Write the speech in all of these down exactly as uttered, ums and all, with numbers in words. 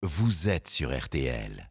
vous êtes sur R T L.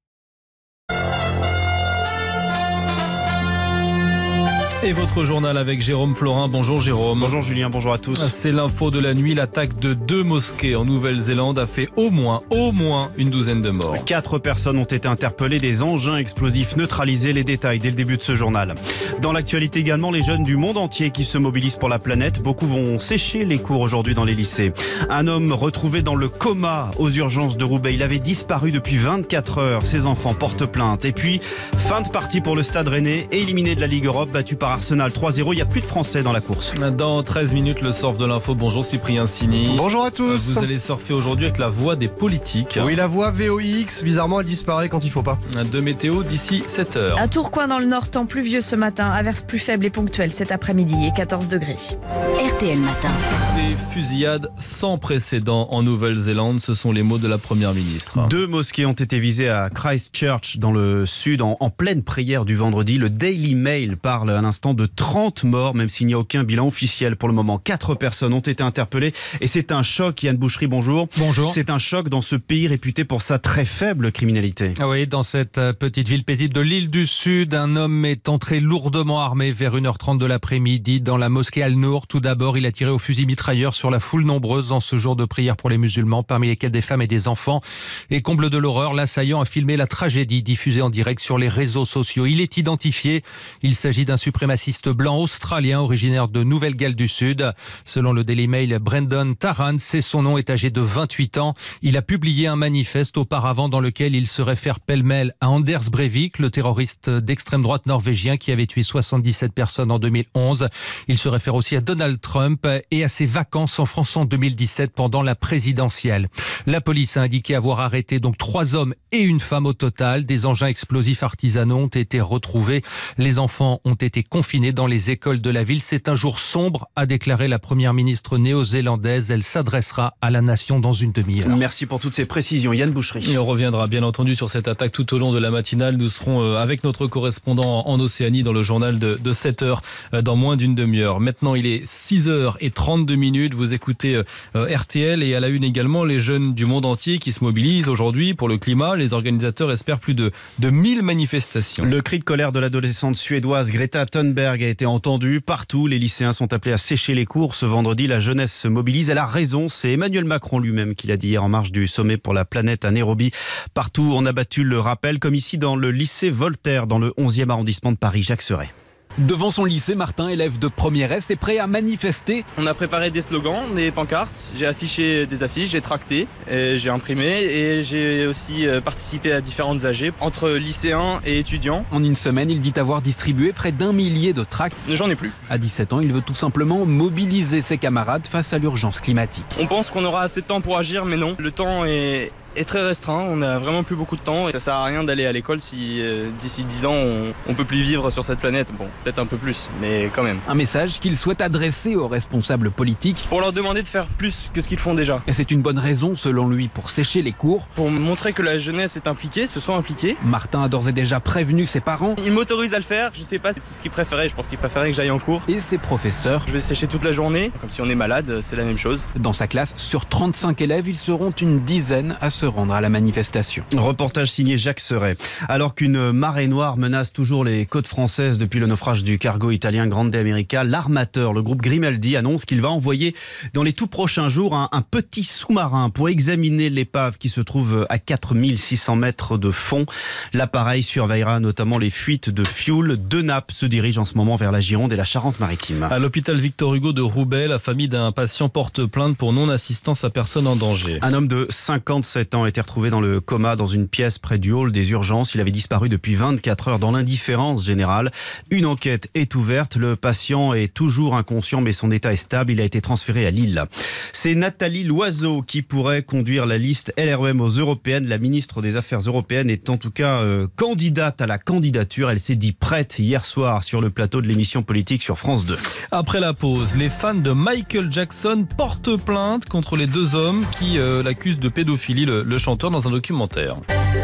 Et votre journal avec Jérôme Florin. Bonjour Jérôme. Bonjour Julien, bonjour à tous. C'est l'info de la nuit. L'attaque de deux mosquées en Nouvelle-Zélande a fait au moins, au moins une douzaine de morts. Quatre personnes ont été interpellées, des engins explosifs neutralisés. Les détails dès le début de ce journal. Dans l'actualité également, les jeunes du monde entier qui se mobilisent pour la planète. Beaucoup vont sécher les cours aujourd'hui dans les lycées. Un homme retrouvé dans le coma aux urgences de Roubaix. Il avait disparu depuis vingt-quatre heures. Ses enfants portent plainte. Et puis, fin de partie pour le Stade Rennais, éliminé de la Ligue Europe, battu par Arsenal trois zéro. Il n'y a plus de Français dans la course. Dans treize minutes, le surf de l'info. Bonjour Cyprien Sini. Bonjour à tous. Vous allez surfer aujourd'hui avec la voix des politiques. Oui, la voix V O X, bizarrement elle disparaît quand il faut pas. De météo d'ici sept heures. À Tourcoing dans le nord, temps pluvieux ce matin, averse plus faible et ponctuelle cet après-midi et quatorze degrés. R T L Matin. Des fusillades sans précédent en Nouvelle-Zélande, ce sont les mots de la Première ministre. Deux mosquées ont été visées à Christchurch dans le sud en, en pleine prière du vendredi. Le Daily Mail parle à l'instant de trente morts, même s'il n'y a aucun bilan officiel pour le moment. Quatre personnes ont été interpellées et c'est un choc. Yann Bouchery, bonjour. Bonjour. C'est un choc dans ce pays réputé pour sa très faible criminalité. Oui, dans cette petite ville paisible de l'île du Sud, un homme est entré lourdement armé vers une heure trente de l'après-midi dans la mosquée Al-Nour. Tout d'abord, il a tiré au fusil mitrailleur sur la foule nombreuse en ce jour de prière pour les musulmans, parmi lesquels des femmes et des enfants. Et comble de l'horreur, l'assaillant a filmé la tragédie diffusée en direct sur les réseaux sociaux. Il est identifié. Il s'agit d'un suprémaciste blanc australien originaire de Nouvelle-Galles du Sud. Selon le Daily Mail, Brendan Tarrant, c'est son nom, est âgé de vingt-huit ans. Il a publié un manifeste auparavant dans lequel il se réfère pêle-mêle à Anders Breivik, le terroriste d'extrême droite norvégien qui avait tué soixante-dix-sept personnes en deux mille onze. Il se réfère aussi à Donald Trump et à ses vacances en France en deux mille dix-sept pendant la présidentielle. La police a indiqué avoir arrêté donc trois hommes et une femme au total. Des engins explosifs artisanaux ont été retrouvés. Les enfants ont été confinés dans les écoles de la ville. C'est un jour sombre, a déclaré la première ministre néo-zélandaise. Elle s'adressera à la nation dans une demi-heure. Merci pour toutes ces précisions, Yann Bouchery. Et on reviendra bien entendu sur cette attaque tout au long de la matinale. Nous serons avec notre correspondant en Océanie dans le journal de, de sept heures dans moins d'une demi-heure. Maintenant, il est six heures trente-deux minutes. Vous écoutez R T L et à la une également les jeunes du monde entier qui se mobilisent aujourd'hui pour le climat. Les organisateurs espèrent plus de, de mille manifestations. Le cri de colère de l'adolescente suédoise Greta Thunberg a été entendu partout. Les lycéens sont appelés à sécher les cours. Ce vendredi, la jeunesse se mobilise. Elle a raison. C'est Emmanuel Macron lui-même qui l'a dit hier en marge du sommet pour la planète à Nairobi. Partout, on a battu le rappel, comme ici dans le lycée Voltaire, dans le onzième arrondissement de Paris. Jacques Serret. Devant son lycée, Martin, élève de première S, est prêt à manifester. On a préparé des slogans, des pancartes, j'ai affiché des affiches, j'ai tracté, et j'ai imprimé et j'ai aussi participé à différentes A G entre lycéens et étudiants. En une semaine, il dit avoir distribué près d'un millier de tracts. J'en ai plus. À dix-sept ans, il veut tout simplement mobiliser ses camarades face à l'urgence climatique. On pense qu'on aura assez de temps pour agir, mais non. Le temps est... est très restreint, on n'a vraiment plus beaucoup de temps et ça sert à rien d'aller à l'école si euh, d'ici dix ans on, on peut plus vivre sur cette planète. Bon, peut-être un peu plus, mais quand même. Un message qu'il souhaite adresser aux responsables politiques pour leur demander de faire plus que ce qu'ils font déjà. Et c'est une bonne raison, selon lui, pour sécher les cours. Pour montrer que la jeunesse est impliquée, se sent impliquée. Martin a d'ores et déjà prévenu ses parents. Il m'autorise à le faire, je sais pas si c'est ce qu'il préférait, je pense qu'il préférait que j'aille en cours. Et ses professeurs. Je vais sécher toute la journée, comme si on est malade, c'est la même chose. Dans sa classe, sur trente-cinq élèves, ils seront une dizaine à se rendre à la manifestation. Reportage signé Jacques Serret. Alors qu'une marée noire menace toujours les côtes françaises depuis le naufrage du cargo italien Grande America, l'armateur, le groupe Grimaldi, annonce qu'il va envoyer dans les tout prochains jours un, un petit sous-marin pour examiner l'épave qui se trouve à quatre mille six cents mètres de fond. L'appareil surveillera notamment les fuites de fioul. Deux nappes se dirigent en ce moment vers la Gironde et la Charente-Maritime. À l'hôpital Victor Hugo de Roubaix, la famille d'un patient porte plainte pour non-assistance à personne en danger. Un homme de cinquante-sept ans a été retrouvé dans le coma dans une pièce près du hall des urgences. Il avait disparu depuis vingt-quatre heures dans l'indifférence générale. Une enquête est ouverte. Le patient est toujours inconscient, mais son état est stable. Il a été transféré à Lille. C'est Nathalie Loiseau qui pourrait conduire la liste L R E M aux européennes. La ministre des Affaires européennes est en tout cas euh, candidate à la candidature. Elle s'est dit prête hier soir sur le plateau de l'émission politique sur France deux. Après la pause, les fans de Michael Jackson portent plainte contre les deux hommes qui euh, l'accusent de pédophilie, le, le chanteur, dans un documentaire.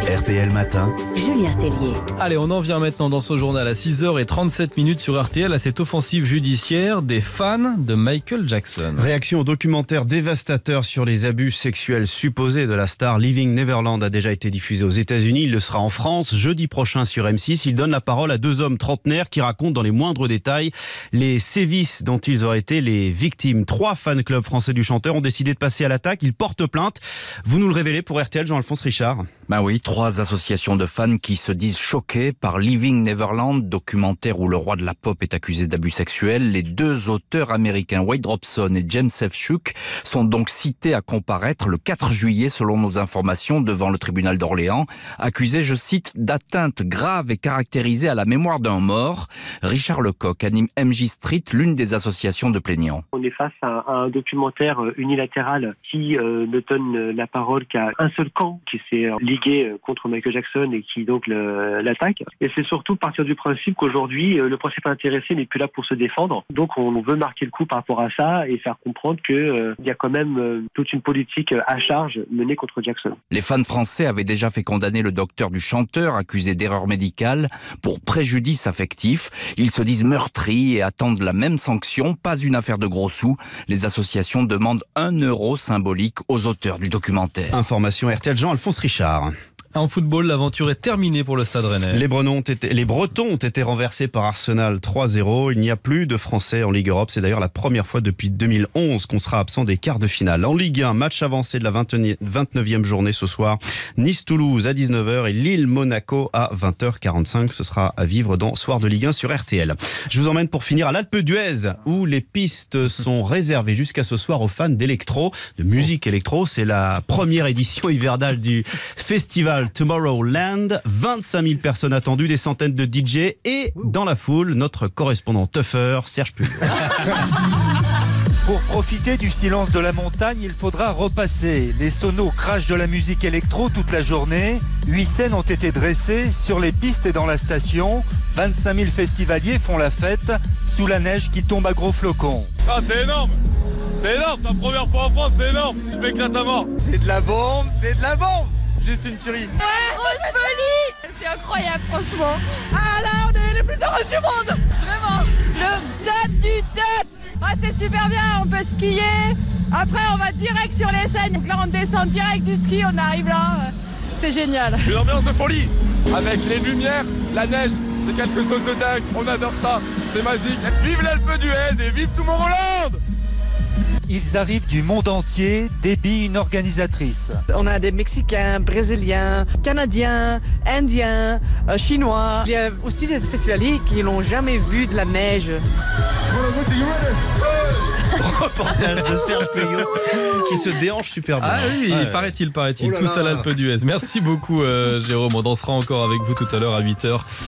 R T L Matin. Julien Cellier. Allez, on en vient maintenant dans ce journal à six heures trente-sept minutes sur R T L à cette offensive judiciaire des fans de Michael Jackson. Réaction au documentaire dévastateur sur les abus sexuels supposés de la star. Living Neverland a déjà été diffusé aux États-Unis. Il le sera en France jeudi prochain sur M six. Il donne la parole à deux hommes trentenaires qui racontent dans les moindres détails les sévices dont ils auraient été les victimes. Trois fan clubs français du chanteur ont décidé de passer à l'attaque. Ils portent plainte. Vous nous le révélez pour R T L, Jean-Alphonse Richard. Ben oui, trois associations de fans qui se disent choquées par Living Neverland, documentaire où le roi de la pop est accusé d'abus sexuels. Les deux auteurs américains Wade Robson et James F. Schuck sont donc cités à comparaître le quatre juillet selon nos informations devant le tribunal d'Orléans, accusés, je cite, d'atteinte grave et caractérisée à la mémoire d'un mort. Richard Lecoq anime M J Street, l'une des associations de plaignants. On est face à un documentaire unilatéral qui euh, ne donne la parole qu'à un seul camp qui s'est ligué contre Michael Jackson et qui donc le, l'attaque. Et c'est surtout partir du principe qu'aujourd'hui, le principal intéressé n'est plus là pour se défendre. Donc on veut marquer le coup par rapport à ça et faire comprendre qu'il euh, y a quand même euh, toute une politique à charge menée contre Jackson. Les fans français avaient déjà fait condamner le docteur du chanteur accusé d'erreur médicale pour préjudice affectif. Ils se disent meurtris et attendent la même sanction, pas une affaire de gros sous. Les associations demandent un euro symbolique aux auteurs du documentaire. Information R T L, Jean-Alphonse Richard. En football, l'aventure est terminée pour le Stade Rennais. Les Bretons ont été, les Bretons ont été renversés par Arsenal trois zéro. Il n'y a plus de Français en Ligue Europe. C'est d'ailleurs la première fois depuis deux mille onze qu'on sera absent des quarts de finale. En Ligue un, match avancé de la vingt-neuvième journée ce soir. Nice-Toulouse à dix-neuf heures et Lille-Monaco à vingt heures quarante-cinq. Ce sera à vivre dans Soir de Ligue un sur R T L. Je vous emmène pour finir à l'Alpe d'Huez où les pistes sont réservées jusqu'à ce soir aux fans d'électro, de musique électro. C'est la première édition hivernale du festival Tomorrowland, vingt-cinq mille personnes attendues, des centaines de D J et dans la foule, notre correspondant Tuffer, Serge Puyot. Pour profiter du silence de la montagne, il faudra repasser. Les sonos crachent de la musique électro toute la journée. Huit scènes ont été dressées sur les pistes et dans la station. vingt-cinq mille festivaliers font la fête sous la neige qui tombe à gros flocons. Ah, c'est énorme! C'est énorme, c'est la première fois en France, c'est énorme! Je m'éclate à mort! C'est de la bombe, c'est de la bombe! Juste une tuerie. Ouais, grosse folie! C'est incroyable, franchement. Ah là, on est les plus heureux du monde! Vraiment! Le top du top! Ah, c'est super bien, on peut skier. Après, on va direct sur les scènes. Donc là, on descend direct du ski, on arrive là. C'est génial. Une ambiance de folie! Avec les lumières, la neige, c'est quelque chose de dingue. On adore ça, c'est magique. Vive l'Alpe d'Huez et vive Tomorrowland! Ils arrivent du monde entier, débit une organisatrice. On a des Mexicains, Brésiliens, Canadiens, Indiens, euh, Chinois. Il y a aussi des festivaliers qui n'ont jamais vu de la neige. Reportage de Serge Puyot qui se déhanche super bien. Ah oui, ouais. paraît-il, paraît-il. Oh là Tous là. à l'Alpe d'Huez. Merci beaucoup, euh, Jérôme. On dansera encore avec vous tout à l'heure à huit heures.